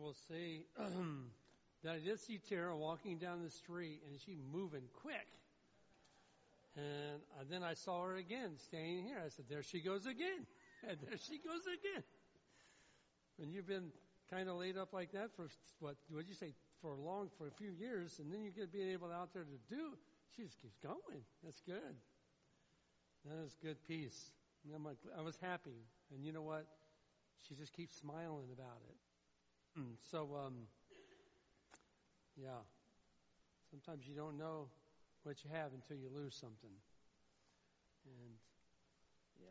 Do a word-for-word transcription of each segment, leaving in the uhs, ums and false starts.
will say that I did see Tara walking down the street, and she moving quick. And uh, then I saw her again, standing here. I said, there she goes again. And there she goes again. And you've been kind of laid up like that for, what would you say, for a long, for a few years, and then you get being able out there to do, she just keeps going. That's good. That is good peace. And I'm like, I was happy. And you know what? She just keeps smiling about it. So, um, yeah. Sometimes you don't know what you have until you lose something. And, yeah.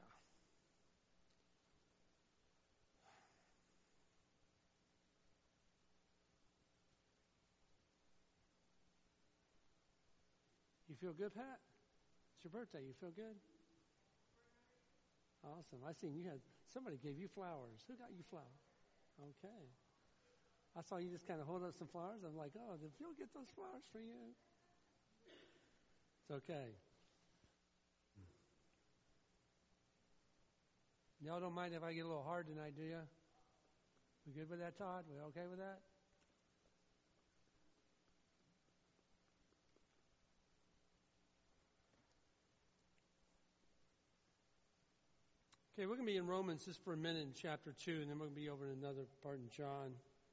You feel good, Pat? It's your birthday. You feel good? Awesome. I seen you had, somebody gave you flowers. Who got you flowers? Okay. I saw you just kind of hold up some flowers. I'm like, oh, did Phil get those flowers for you? It's okay. Y'all don't mind if I get a little hard tonight, do you? We good with that, Todd? We okay with that? Okay, we're going to be in Romans just for a minute in chapter two, and then we're going to be over in another part in John.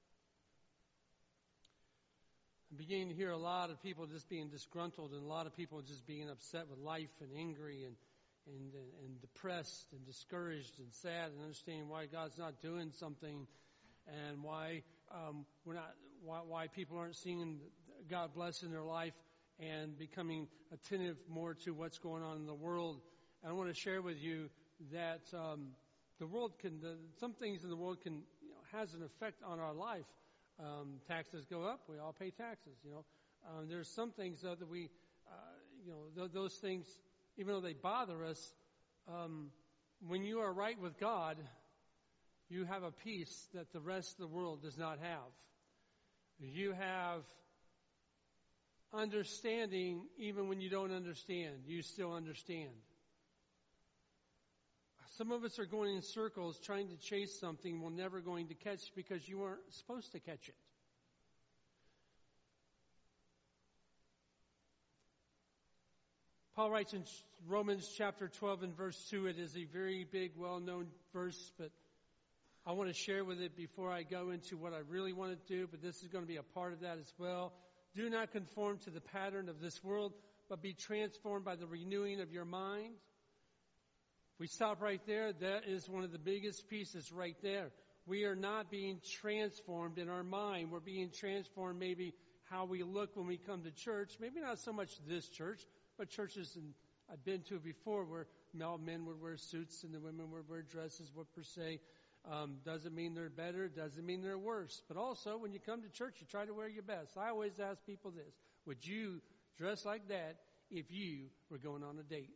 I'm beginning to hear a lot of people just being disgruntled and a lot of people just being upset with life and angry and and, and depressed and discouraged and sad and understanding why God's not doing something and why um, we're not why, why people aren't seeing God blessing their life and becoming attentive more to what's going on in the world. And I want to share with you that um, the world can, the, some things in the world can, you know, has an effect on our life. Um, taxes go up, we all pay taxes, you know. Um, there's some things though, that we, uh, you know, th- those things, even though they bother us, um, when you are right with God, you have a peace that the rest of the world does not have. You have understanding even when you don't understand. You still understand. Some of us are going in circles trying to chase something we're never going to catch because you weren't supposed to catch it. Paul writes in Romans chapter twelve and verse two, it is a very big, well-known verse, but I want to share with it before I go into what I really want to do, but this is going to be a part of that as well. Do not conform to the pattern of this world, but be transformed by the renewing of your mind. We stop right there. That is one of the biggest pieces right there. We are not being transformed in our mind. We're being transformed maybe how we look when we come to church. Maybe not so much this church, but churches in, I've been to before where men would wear suits and the women would wear dresses, what per se. Um, doesn't mean they're better. Doesn't mean they're worse. But also, when you come to church, you try to wear your best. I always ask people this. Would you dress like that if you were going on a date?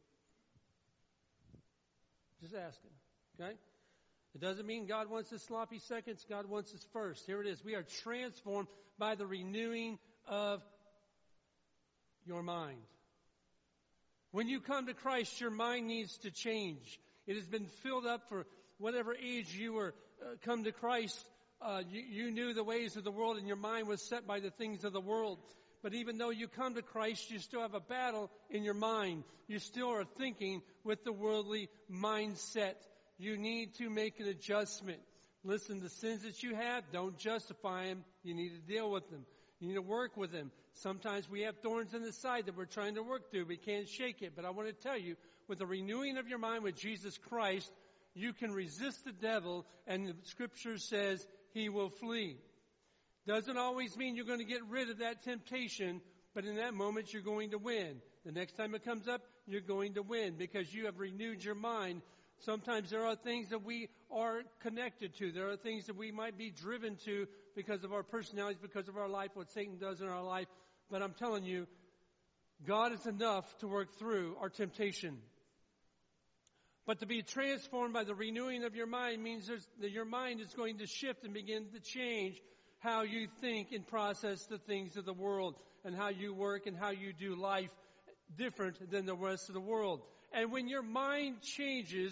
Just asking, okay? It doesn't mean God wants us sloppy seconds. God wants us first. Here it is. We are transformed by the renewing of your mind. When you come to Christ, your mind needs to change. It has been filled up for whatever age you were uh, come to Christ. Uh, you, you knew the ways of the world and your mind was set by the things of the world. But even though you come to Christ, you still have a battle in your mind. You still are thinking with the worldly mindset. You need to make an adjustment. Listen, the sins that you have, don't justify them. You need to deal with them. You need to work with them. Sometimes we have thorns in the side that we're trying to work through. We can't shake it. But I want to tell you, with the renewing of your mind with Jesus Christ, you can resist the devil, and the Scripture says he will flee. Doesn't always mean you're going to get rid of that temptation, but in that moment you're going to win. The next time it comes up, you're going to win because you have renewed your mind. Sometimes there are things that we are connected to. There are things that we might be driven to because of our personalities, because of our life, what Satan does in our life. But I'm telling you, God is enough to work through our temptation. But to be transformed by the renewing of your mind means that your mind is going to shift and begin to change how you think and process the things of the world and how you work and how you do life different than the rest of the world. And when your mind changes,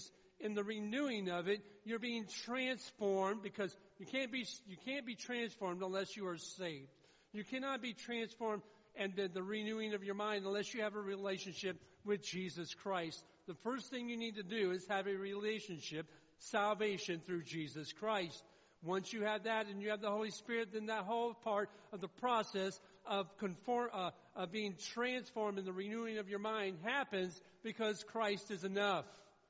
in the renewing of it, you're being transformed, because you can't be you can't be transformed unless you are saved. You cannot be transformed and the, the renewing of your mind unless you have a relationship with Jesus Christ. The first thing you need to do is have a relationship, salvation through Jesus Christ. Once you have that and you have the Holy Spirit, then that whole part of the process of conform, uh, of being transformed in the renewing of your mind happens because Christ is enough.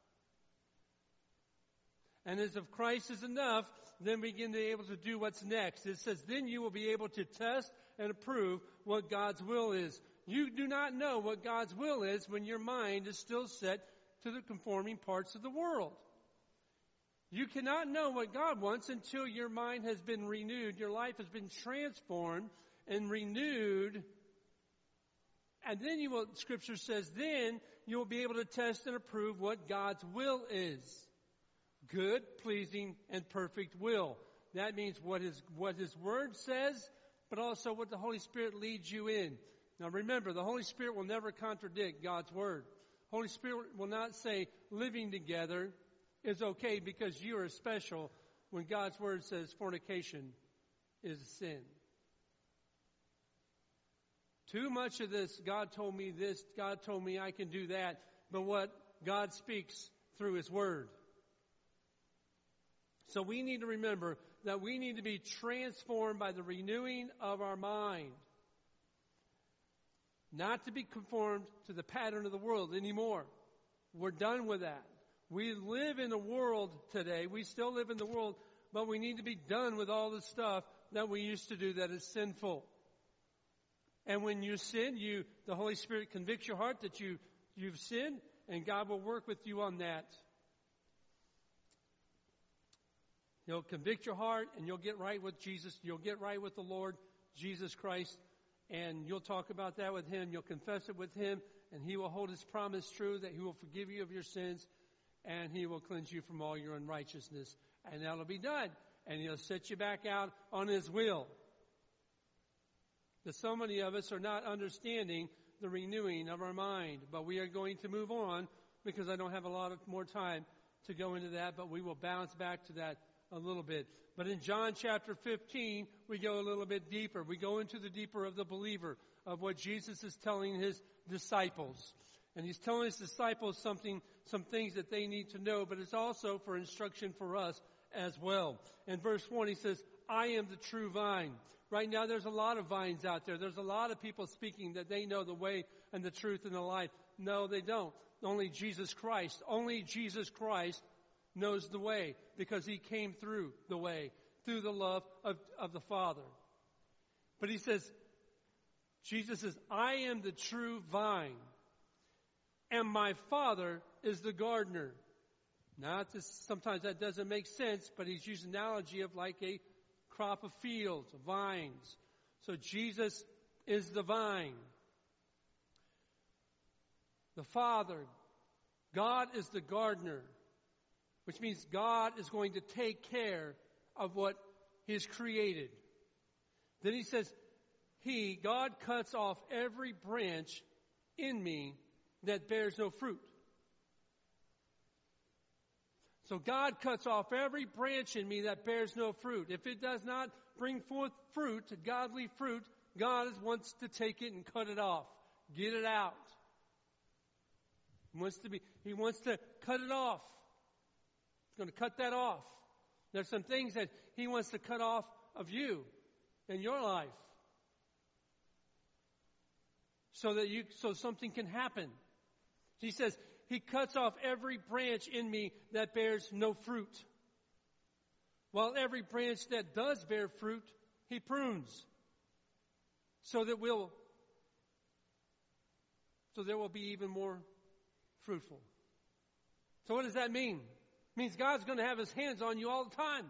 And as if Christ is enough, then we begin to be able to do what's next. It says, then you will be able to test and approve what God's will is. You do not know what God's will is when your mind is still set to the conforming parts of the world. You cannot know what God wants until your mind has been renewed, your life has been transformed and renewed. And then you will, Scripture says, then you will be able to test and approve what God's will is. Good, pleasing, and perfect will. That means what his, what his Word says, but also what the Holy Spirit leads you in. Now remember, the Holy Spirit will never contradict God's Word. Holy Spirit will not say living together is okay because you are special when God's Word says fornication is a sin. Too much of this, God told me this, God told me I can do that, but what God speaks through His Word. So we need to remember that we need to be transformed by the renewing of our mind. Not to be conformed to the pattern of the world anymore. We're done with that. We live in the world today. We still live in the world, but we need to be done with all the stuff that we used to do that is sinful. And when you sin, you the Holy Spirit convicts your heart that you, you've sinned, and God will work with you on that. He'll convict your heart, and you'll get right with Jesus. You'll get right with the Lord Jesus Christ, and you'll talk about that with Him. You'll confess it with Him, and He will hold His promise true that He will forgive you of your sins, and He will cleanse you from all your unrighteousness. And that'll be done. And He'll set you back out on His will. But so many of us are not understanding the renewing of our mind. But we are going to move on because I don't have a lot of more time to go into that, but we will bounce back to that a little bit. But in John chapter fifteen, we go a little bit deeper. We go into the deeper of the believer, of what Jesus is telling His disciples. And He's telling His disciples something, some things that they need to know, but it's also for instruction for us as well. In verse one, He says, I am the true vine. Right now, there's a lot of vines out there. There's a lot of people speaking that they know the way and the truth and the life. No, they don't. Only Jesus Christ, only Jesus Christ knows the way, because He came through the way, through the love of, of the Father. But He says, Jesus says, I am the true vine, and my Father is the gardener. Now, this, sometimes that doesn't make sense, but He's used an analogy of like a crop of fields, of vines. So Jesus is the vine. The Father, God is the gardener, which means God is going to take care of what He has created. Then He says, He, God, cuts off every branch in me that bears no fruit. So God cuts off every branch in me that bears no fruit. If it does not bring forth fruit, godly fruit, God wants to take it and cut it off. Get it out. He wants to be, He wants to cut it off. He's going to cut that off. There's some things that He wants to cut off of you in your life, so that you, so something can happen. He says, He cuts off every branch in me that bears no fruit, while every branch that does bear fruit, He prunes, so that we'll, so there will be even more fruitful. So what does that mean? It means God's going to have His hands on you all the time.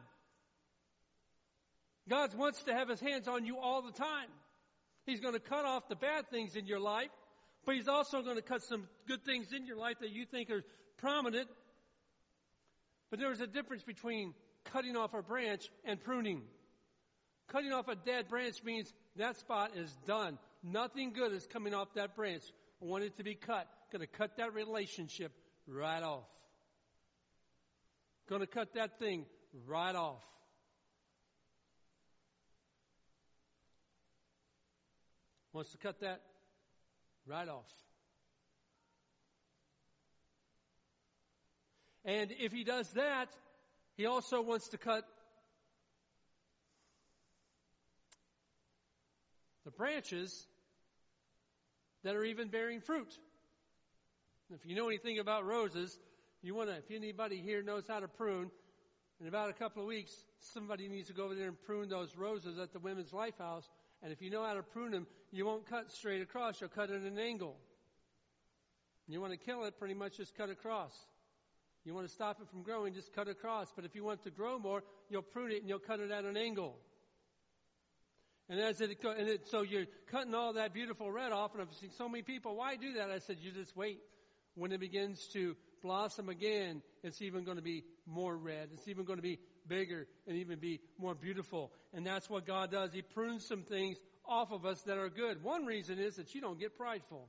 God wants to have His hands on you all the time. He's going to cut off the bad things in your life, but He's also going to cut some good things in your life that you think are prominent. But there's a difference between cutting off a branch and pruning. Cutting off a dead branch means that spot is done. Nothing good is coming off that branch. I want it to be cut. Going to cut that relationship right off. Going to cut that thing right off. Wants to cut that right off. And if he does that, he also wants to cut the branches that are even bearing fruit. If you know anything about roses, you want to, if anybody here knows how to prune, in about a couple of weeks, somebody needs to go over there and prune those roses at the Women's Life House. And if you know how to prune them, you won't cut straight across, you'll cut at an angle. You want to kill it, pretty much just cut across. You want to stop it from growing, just cut across. But if you want it to grow more, you'll prune it and you'll cut it at an angle. And as it, and it so you're cutting all that beautiful red off, and I've seen so many people, why do that? I said, you just wait. When it begins to blossom again, it's even going to be more red. It's even going to be bigger and even be more beautiful. And that's what God does. He prunes some things off of us that are good. One reason is that you don't get prideful.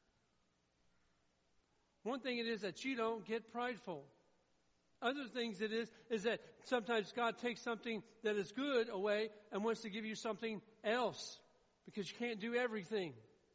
One thing it is that you don't get prideful. Other things it is, is that sometimes God takes something that is good away and wants to give you something else because you can't do everything.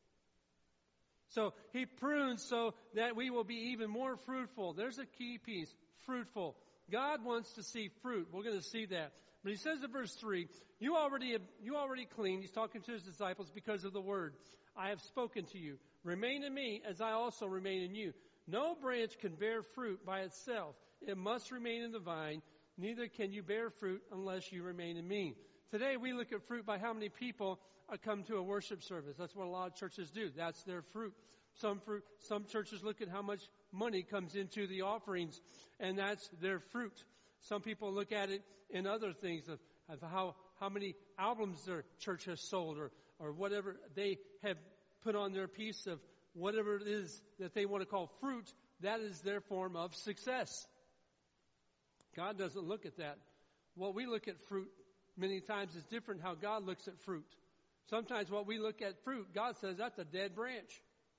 So he prunes so that we will be even more fruitful. There's a key piece, fruitful. God wants to see fruit. We're going to see that. But he says in verse three, you already you already clean. He's talking to his disciples because of the word. I have spoken to you. Remain in me as I also remain in you. No branch can bear fruit by itself. It must remain in the vine. Neither can you bear fruit unless you remain in me. Today we look at fruit by how many people come to a worship service. That's what a lot of churches do. That's their fruit. Some fruit, some churches look at how much money comes into the offerings, and that's their fruit. Some people look at it in other things of, of how, how many albums their church has sold or, or whatever they have put on their piece of whatever it is that they want to call fruit. That is their form of success. God doesn't look at that. What we look at fruit many times is different how God looks at fruit. Sometimes what we look at fruit, God says that's a dead branch.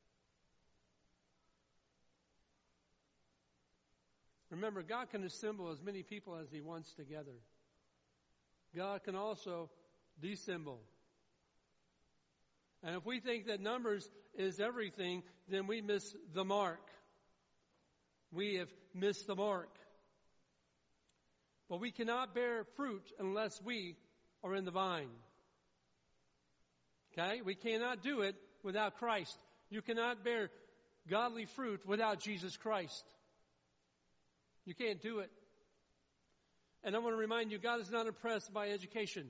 Remember, God can assemble as many people as he wants together. God can also dissemble. And if we think that numbers is everything, then we miss the mark. We have missed the mark. But we cannot bear fruit unless we are in the vine. Okay? We cannot do it without Christ. You cannot bear godly fruit without Jesus Christ. You can't do it. And I want to remind you, God is not impressed by education,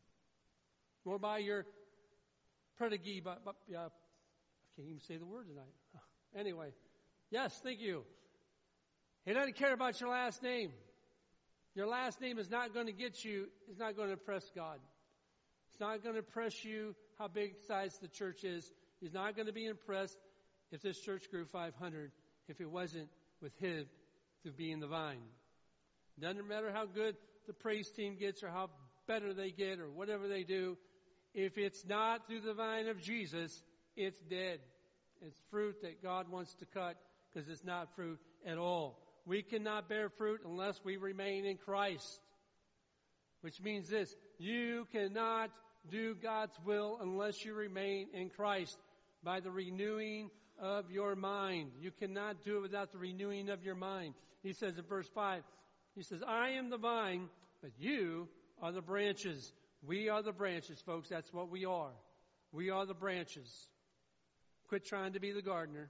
nor by your pedigree. But, but uh, I can't even say the word tonight. Anyway, yes, thank you. He doesn't care about your last name. Your last name is not going to get you, it's not going to impress God. It's not going to impress you how big size the church is. He's not going to be impressed if this church grew five hundred, if it wasn't with him through being the vine. Doesn't matter how good the praise team gets or how better they get or whatever they do. If it's not through the vine of Jesus, it's dead. It's fruit that God wants to cut because it's not fruit at all. We cannot bear fruit unless we remain in Christ. Which means this, you cannot do God's will unless you remain in Christ by the renewing of your mind. You cannot do it without the renewing of your mind. He says in verse five, he says, I am the vine, but you are the branches. We are the branches, folks. That's what we are. We are the branches. Quit trying to be the gardener.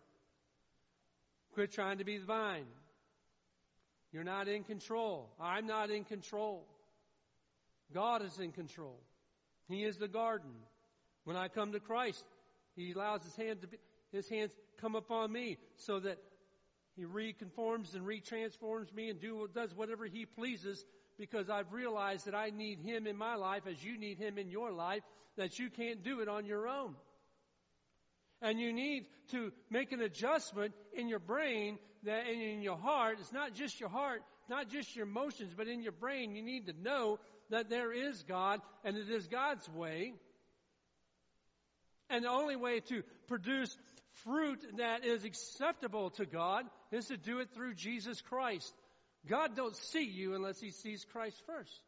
Quit trying to be the vine. You're not in control. I'm not in control. God is in control. He is the garden. When I come to Christ, he allows his hand to be, his hands come upon me so that he reconforms and retransforms me and do does whatever he pleases, because I've realized that I need him in my life as you need him in your life, that you can't do it on your own. And you need to make an adjustment in your brain that, and in your heart. It's not just your heart, not just your emotions, but in your brain you need to know that there is God and it is God's way. And the only way to produce fruit that is acceptable to God is to do it through Jesus Christ. God don't see you unless he sees Christ first.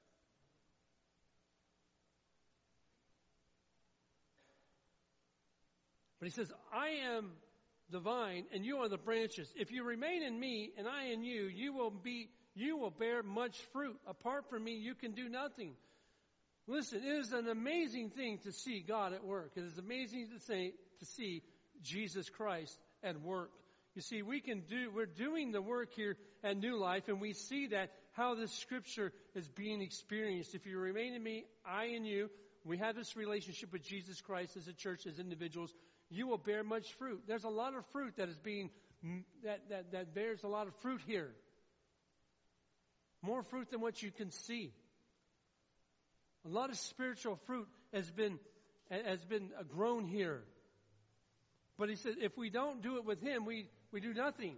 But he says, I am the vine and you are the branches. If you remain in me and I in you, you will be, you will bear much fruit. Apart from me, you can do nothing. Listen, it is an amazing thing to see God at work. It is amazing to say, to see Jesus Christ at work. You see, we can do, we're doing the work here at New Life, and we see that how this scripture is being experienced. If you remain in me, I in you, we have this relationship with Jesus Christ as a church, as individuals, you will bear much fruit. There's a lot of fruit that is being, that, that, that bears a lot of fruit here. More fruit than what you can see. A lot of spiritual fruit has been, has been grown here. But he said, if we don't do it with him, we, we do nothing.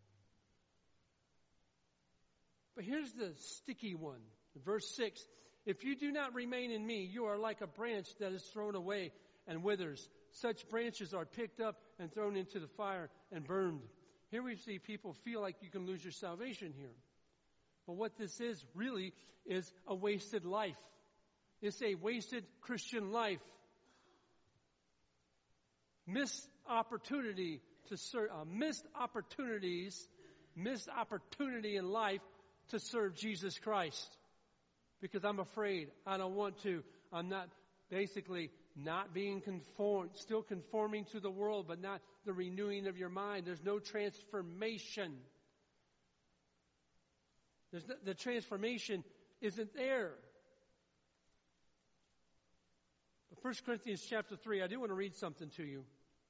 But here's the sticky one. Verse six, if you do not remain in me, you are like a branch that is thrown away and withers. Such branches are picked up and thrown into the fire and burned. Here we see people feel like you can lose your salvation here. But what this is really is a wasted life. It's a wasted Christian life. Missed opportunity to serve, uh, missed opportunities, missed opportunity in life to serve Jesus Christ. Because I'm afraid, I don't want to. I'm not, basically, not being conformed, still conforming to the world, but not the renewing of your mind. There's no transformation. There's no, the transformation isn't there. But First Corinthians chapter three, I do want to read something to you.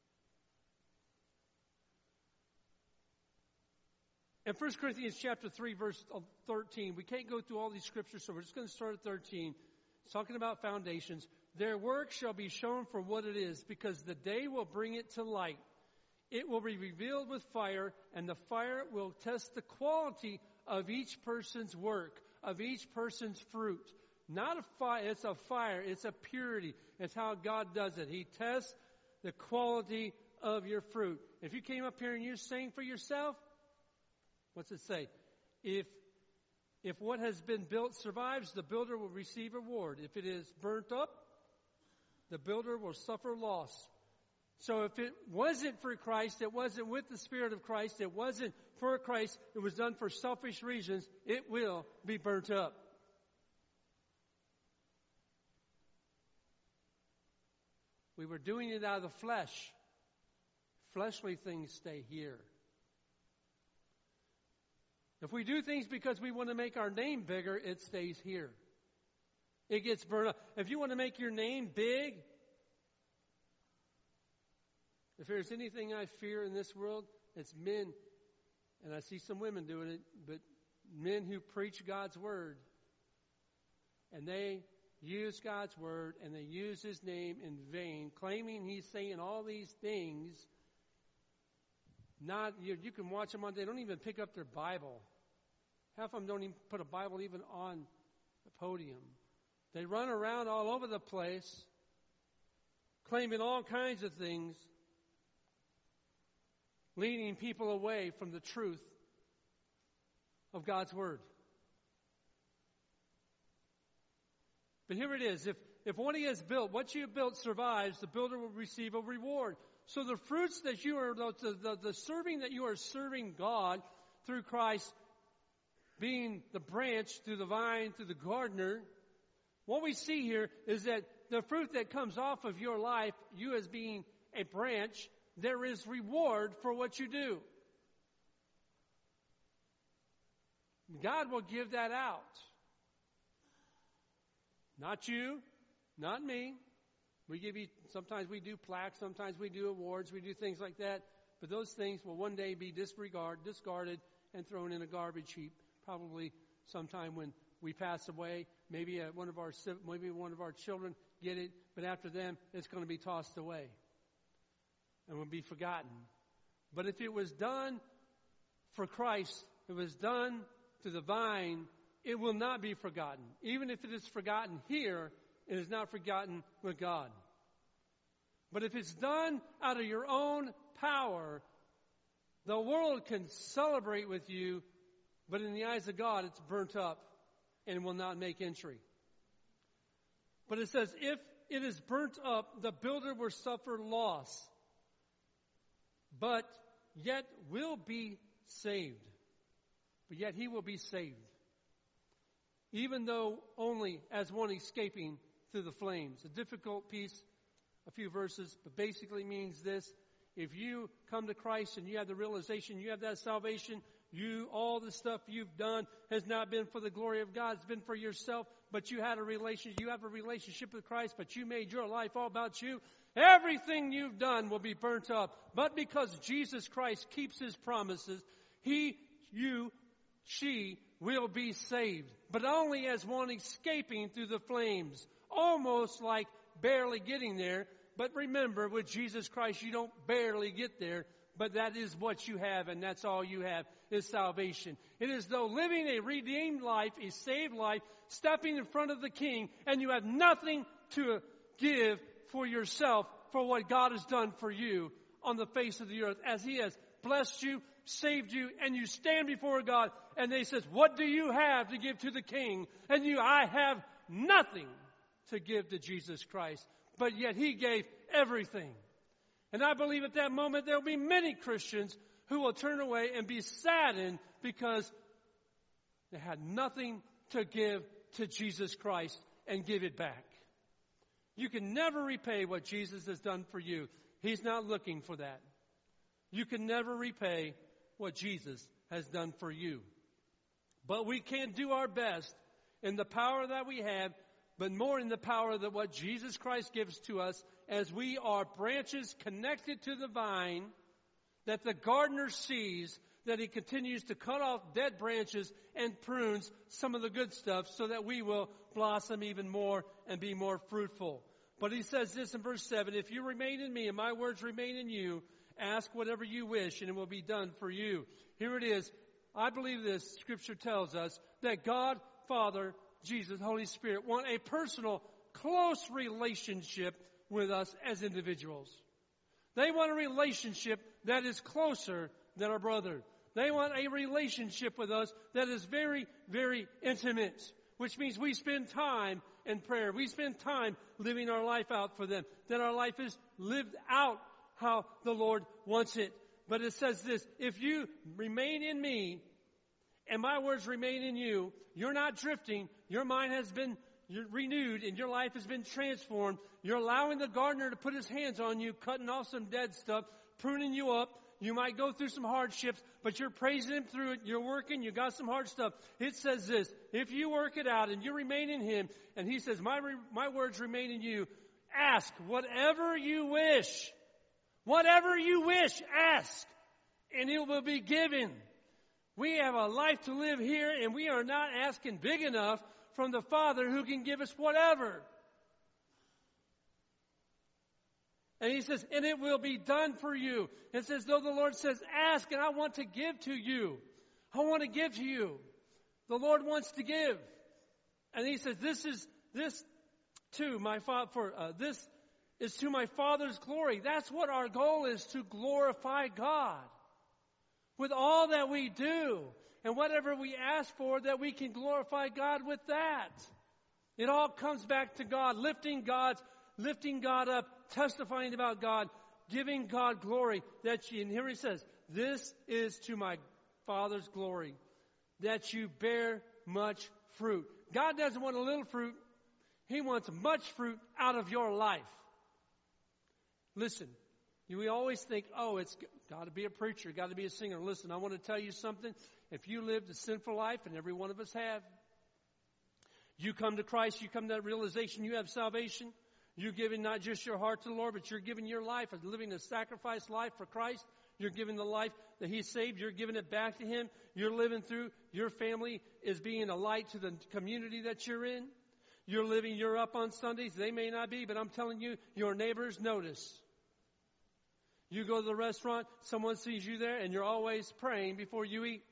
In First Corinthians chapter three, verse thirteen, we can't go through all these scriptures, so we're just going to start at thirteen. It's talking about foundations. Their work shall be shown for what it is, because the day will bring it to light. It will be revealed with fire, and the fire will test the quality of each person's work, of each person's fruit. Not a fire, it's a fire, it's a purity. It's how God does it. He tests the quality of your fruit. If you came up here and you're saying for yourself, what's it say? If if what has been built survives, the builder will receive a reward. If it is burnt up, the builder will suffer loss. So if it wasn't for Christ, it wasn't with the Spirit of Christ, it wasn't for Christ, it was done for selfish reasons, it will be burnt up. We were doing it out of the flesh. Fleshly things stay here. If we do things because we want to make our name bigger, it stays here. It gets burned up. If you want to make your name big, if there's anything I fear in this world, it's men, and I see some women doing it, but men who preach God's word, and they use God's word, and they use his name in vain, claiming he's saying all these things. Not you, you can watch them on. They don't even pick up their Bible. Half of them don't even put a Bible even on the podium. They run around all over the place, claiming all kinds of things, leading people away from the truth of God's word. But here it is. If if what he has built, what you have built survives, the builder will receive a reward. So the fruits that you are, the, the, the serving that you are serving God through Christ, being the branch, through the vine, through the gardener, what we see here is that the fruit that comes off of your life, you as being a branch, there is reward for what you do. God will give that out. Not you, not me. We give you, sometimes we do plaques, sometimes we do awards, we do things like that. But those things will one day be disregarded, discarded, and thrown in a garbage heap. Probably sometime when we pass away, maybe uh, one of our maybe one of our children get it, but after them, it's going to be tossed away and will be forgotten. But if it was done for Christ, it was done to the vine, it will not be forgotten. Even if it is forgotten here, it is not forgotten with God. But if it's done out of your own power, the world can celebrate with you, But in the eyes of God, it's burnt up and will not make entry. But it says, if it is burnt up, the builder will suffer loss, but yet will be saved. But yet he will be saved, even though only as one escaping through the flames. A difficult piece, a few verses, but basically means this. If you come to Christ and you have the realization, you have that salvation, you, all the stuff you've done has not been for the glory of God. It's been for yourself, but you had a relation, you have a relationship with Christ, but you made your life all about you. Everything you've done will be burnt up. But because Jesus Christ keeps his promises, he, you, she will be saved. But only as one escaping through the flames. Almost like barely getting there. But remember, with Jesus Christ, you don't barely get there. But that is what you have, and that's all you have, is salvation. It is though living a redeemed life, a saved life, stepping in front of the King, and you have nothing to give for yourself for what God has done for you on the face of the earth, as he has blessed you, saved you, and you stand before God, and they says, what do you have to give to the King? And you, I have nothing to give to Jesus Christ, but yet he gave everything. And I believe at that moment there will be many Christians who will turn away and be saddened because they had nothing to give to Jesus Christ and give it back. You can never repay what Jesus has done for you. He's not looking for that. You can never repay what Jesus has done for you. But we can do our best in the power that we have, but more in the power that what Jesus Christ gives to us, as we are branches connected to the vine, that the gardener sees that he continues to cut off dead branches and prunes some of the good stuff so that we will blossom even more and be more fruitful. But he says this in verse seven, if you remain in me and my words remain in you, ask whatever you wish and it will be done for you. Here it is. I believe this scripture tells us that God, Father, Jesus, Holy Spirit want a personal, close relationship with us as individuals. They want a relationship that is closer than our brother. They want a relationship with us that is very, very intimate, which means we spend time in prayer. We spend time living our life out for them, that our life is lived out how the Lord wants it. But it says this, if you remain in me and my words remain in you, you're not drifting, your mind has been renewed and your life has been transformed. You're allowing the gardener to put his hands on you, cutting off some dead stuff, pruning you up. You might go through some hardships, but you're praising him through it. You're working. You got some hard stuff. It says this, if you work it out and you remain in him, and he says, my, my words remain in you, ask whatever you wish. Whatever you wish, ask, and it will be given. We have a life to live here, and we are not asking big enough from the Father who can give us whatever. And he says, and it will be done for you. It says, though the Lord says, ask, and I want to give to you. I want to give to you. The Lord wants to give. And he says, this is, this to my Father, for uh, this is to my Father's glory. That's what our goal is, to glorify God. With all that we do, and whatever we ask for, that we can glorify God with that. It all comes back to God, lifting God's, lifting God up, testifying about God, giving God glory. That you, and here he says, this is to my Father's glory, that you bear much fruit. God doesn't want a little fruit. He wants much fruit out of your life. Listen, we always think, oh, it's got to be a preacher, got to be a singer. Listen, I want to tell you something. If you lived a sinful life, and every one of us have, you come to Christ, you come to that realization you have salvation. You're giving not just your heart to the Lord, but you're giving your life as living a sacrifice life for Christ. You're giving the life that He saved. You're giving it back to Him. You're living through. Your family is being a light to the community that you're in. You're living. You're up on Sundays. They may not be, but I'm telling you, your neighbors notice. You go to the restaurant, someone sees you there, and you're always praying before you eat.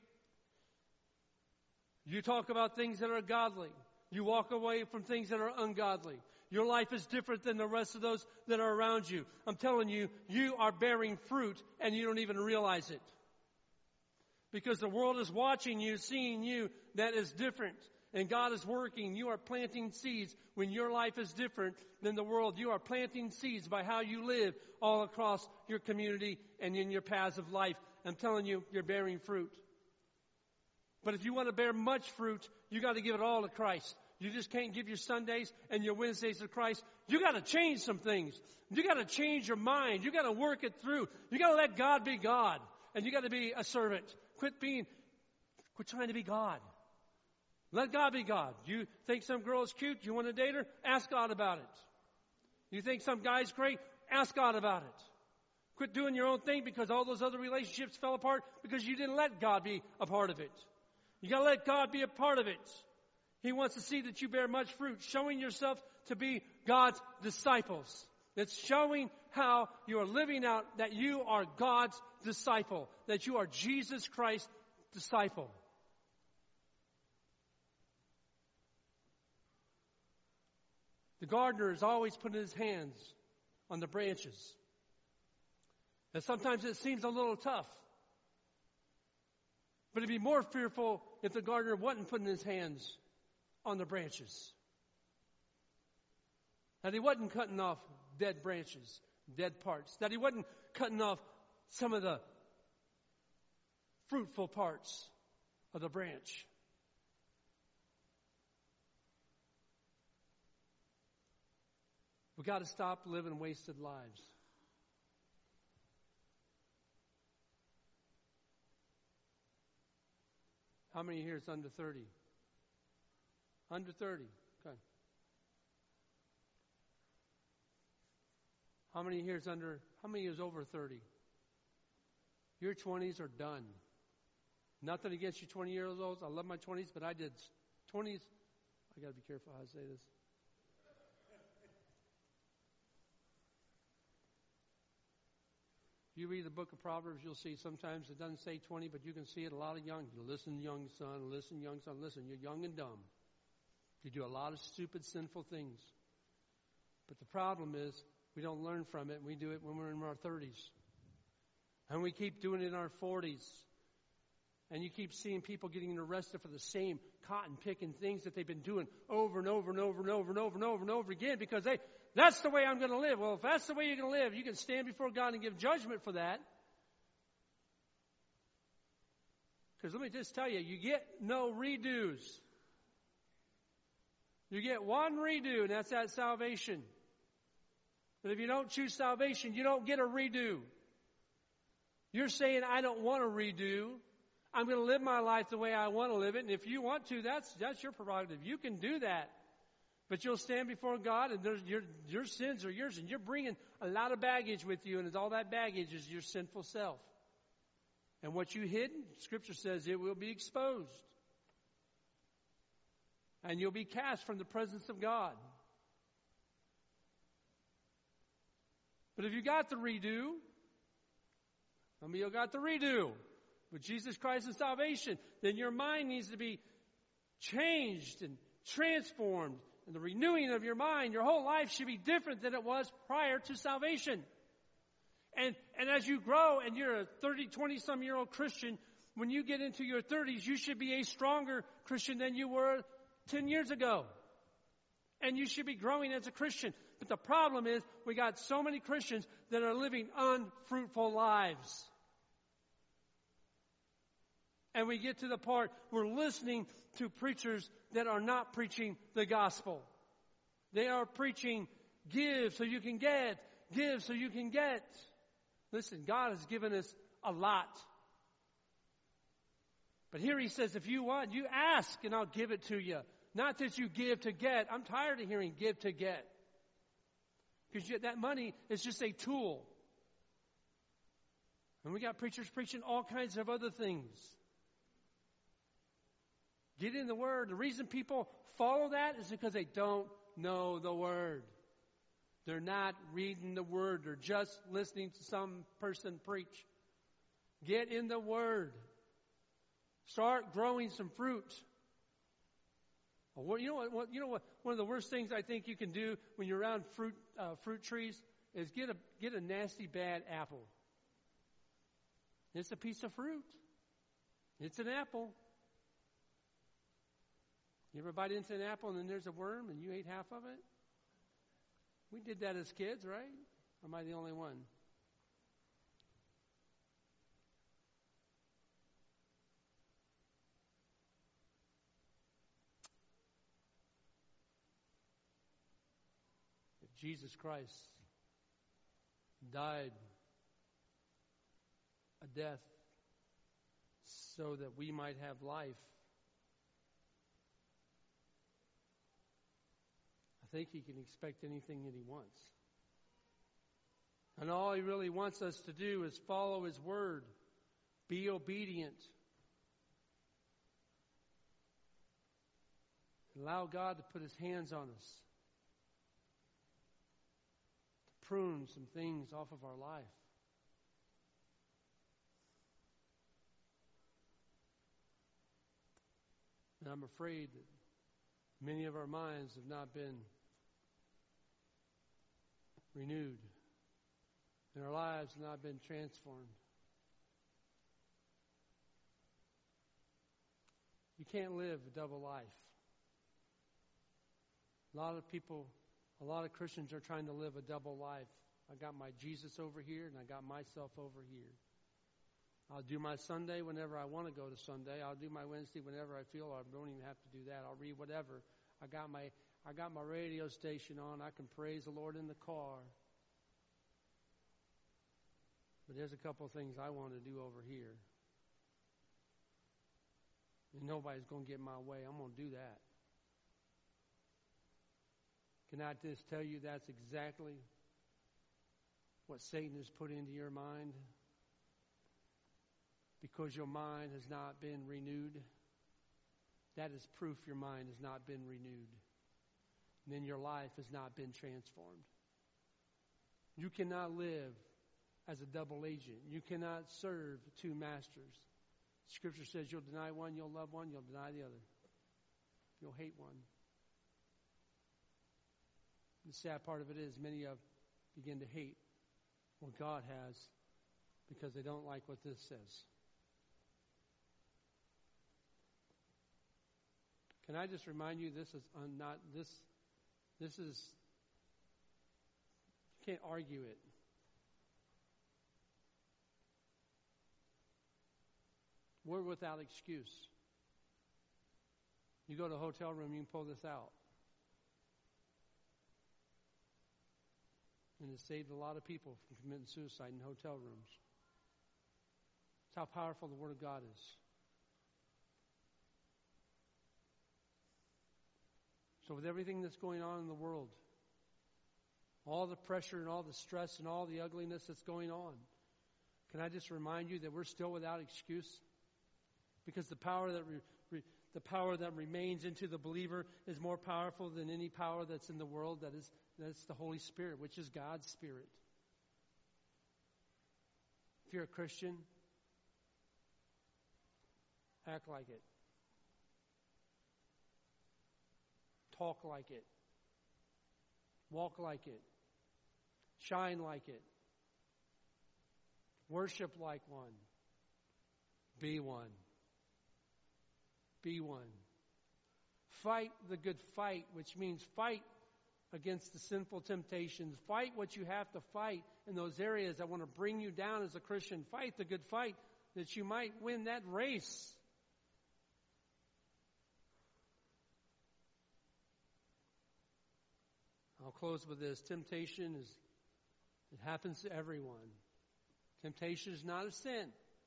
You talk about things that are godly. You walk away from things that are ungodly. Your life is different than the rest of those that are around you. I'm telling you, you are bearing fruit and you don't even realize it. Because the world is watching you, seeing you that is different. And God is working. You are planting seeds when your life is different than the world. You are planting seeds by how you live all across your community and in your paths of life. I'm telling you, you're bearing fruit. But if you want to bear much fruit, you got to give it all to Christ. You just can't give your Sundays and your Wednesdays to Christ. You got to change some things. You got to change your mind. You got to work it through. You got to let God be God. And you got to be a servant. Quit being, quit trying to be God. Let God be God. You think some girl is cute? You want to date her? Ask God about it. You think some guy's great? Ask God about it. Quit doing your own thing because all those other relationships fell apart because you didn't let God be a part of it. You got to let God be a part of it. He wants to see that you bear much fruit, showing yourself to be God's disciples. It's showing how you are living out that you are God's disciple, that you are Jesus Christ's disciple. The gardener is always putting his hands on the branches. And sometimes it seems a little tough. But it'd be more fearful if the gardener wasn't putting his hands on the branches. That he wasn't cutting off dead branches, dead parts. That he wasn't cutting off some of the fruitful parts of the branch. We've got to stop living wasted lives. How many here is under thirty? Under thirty. Okay. How many here is under, how many is over thirty? Your twenties are done. Nothing against you twenty years olds. I love my twenties, but I did twenties. I got to be careful how I say this. You read the book of Proverbs, you'll see sometimes it doesn't say twenty, but you can see it a lot of young. You listen, young son, listen, young son, listen. You're young and dumb. You do a lot of stupid, sinful things. But the problem is we don't learn from it, and we do it when we're in our thirties. And we keep doing it in our forties. And you keep seeing people getting arrested for the same cotton-picking things that they've been doing over and over and over and over and over and over and over again because they, that's the way I'm going to live. Well, if that's the way you're going to live, you can stand before God and give judgment for that. Because let me just tell you, you get no redos. You get one redo, and that's that salvation. But if you don't choose salvation, you don't get a redo. You're saying, I don't want a redo. I'm going to live my life the way I want to live it. And if you want to, that's that's your prerogative. You can do that. But you'll stand before God, and there's, your your sins are yours. And you're bringing a lot of baggage with you. And all that baggage is your sinful self. And what you hid, Scripture says it will be exposed. And you'll be cast from the presence of God. But if you got the redo, some of you got the redo with Jesus Christ and salvation, then your mind needs to be changed and transformed. And the renewing of your mind, your whole life should be different than it was prior to salvation. And and as you grow and you're a thirty, twenty-some-year-old Christian, when you get into your thirties, you should be a stronger Christian than you were ten years ago. And you should be growing as a Christian. But the problem is we got so many Christians that are living unfruitful lives. And we get to the part we're listening to preachers that are not preaching the gospel. They are preaching, give so you can get, give so you can get. Listen, God has given us a lot. But here he says, if you want, you ask and I'll give it to you. Not that you give to get. I'm tired of hearing give to get. Because that money is just a tool. And we got preachers preaching all kinds of other things. Get in the Word. The reason people follow that is because they don't know the Word. They're not reading the Word. They're just listening to some person preach. Get in the Word. Start growing some fruit. You know what? You know what? One of the worst things I think you can do when you're around fruit uh, fruit trees is get a get a nasty bad apple. It's a piece of fruit. It's an apple. You ever bite into an apple and then there's a worm and you ate half of it? We did that as kids, right? Or am I the only one? If Jesus Christ died a death so that we might have life, I think he can expect anything that he wants. And all he really wants us to do is follow his word, be obedient, allow God to put his hands on us, to prune some things off of our life. And I'm afraid that many of our minds have not been renewed, and our lives have not been transformed. You can't live a double life. A lot of people, a lot of Christians are trying to live a double life. I got my Jesus over here, and I got myself over here. I'll do my Sunday whenever I want to go to Sunday. I'll do my Wednesday whenever I feel. I don't even have to do that. I'll read whatever. I got my I got my radio station on. I can praise the Lord in the car. But there's a couple of things I want to do over here. And nobody's going to get my way. I'm going to do that. Can I just tell you that's exactly what Satan has put into your mind? Because your mind has not been renewed, that is proof your mind has not been renewed. And then your life has not been transformed. You cannot live as a double agent. You cannot serve two masters. Scripture says you'll deny one, you'll love one, you'll deny the other. You'll hate one. The sad part of it is many of begin to hate what God has because they don't like what this says. Can I just remind you, this is un- not this. This is you can't argue it. We're without excuse. You go to a hotel room, you can pull this out, and it saved a lot of people from committing suicide in hotel rooms. It's how powerful the Word of God is. So with everything that's going on in the world, all the pressure and all the stress and all the ugliness that's going on, can I just remind you that we're still without excuse? Because the power that re, re, the power that remains into the believer is more powerful than any power that's in the world. That is, that's the Holy Spirit, which is God's Spirit. If you're a Christian, act like it. Talk like it. Walk like it. Shine like it. Worship like one. Be one. Be one. Fight the good fight, which means fight against the sinful temptations. Fight what you have to fight in those areas that want to bring you down as a Christian. Fight the good fight that you might win that race. I'll close with this. Temptation is, it happens to everyone. Temptation is not a sin.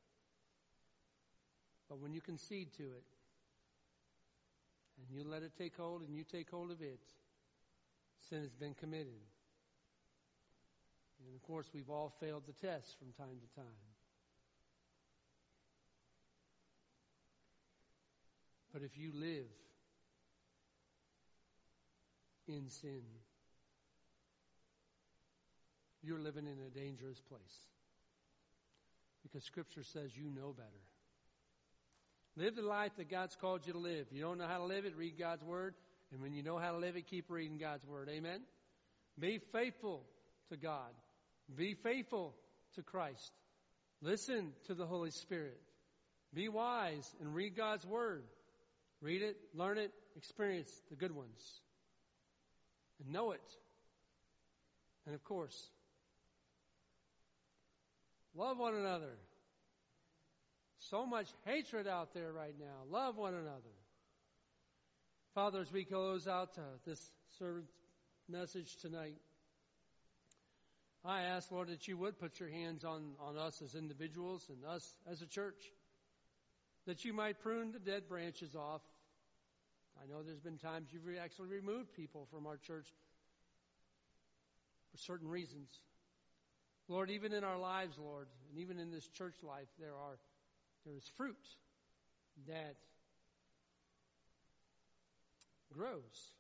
But when you concede to it, and you let it take hold and you take hold of it, sin has been committed. And of course, we've all failed the test from time to time. But if you live in sin, you're living in a dangerous place. Because Scripture says you know better. Live the life that God's called you to live. You don't know how to live it, read God's Word. And when you know how to live it, keep reading God's Word. Amen? Be faithful to God. Be faithful to Christ. Listen to the Holy Spirit. Be wise and read God's Word. Read it, learn it, experience the good ones. And know it. And of course, love one another. So much hatred out there right now. Love one another. Father, as we close out uh, this servant's message tonight, I ask, Lord, that you would put your hands on, on us as individuals and us as a church, that you might prune the dead branches off. I know there's been times you've re- actually removed people from our church for certain reasons. Lord, even in our lives, Lord, and even in this church life, there are there is fruit that grows.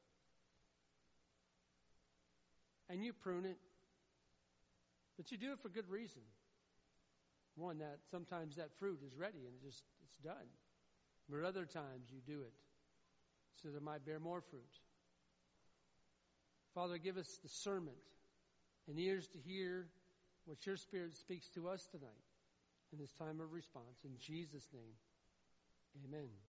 And you prune it. But you do it for good reason. One, that sometimes that fruit is ready and it just it's done. But other times you do it so that it might bear more fruit. Father, give us discernment and ears to hear what your Spirit speaks to us tonight in this time of response. In Jesus' name, amen.